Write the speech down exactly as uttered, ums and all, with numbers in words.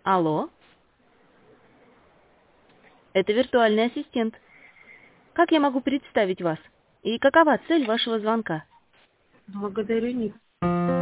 Алло, это виртуальный ассистент. Как я могу представить вас? И какова цель вашего звонка? Благодарю, не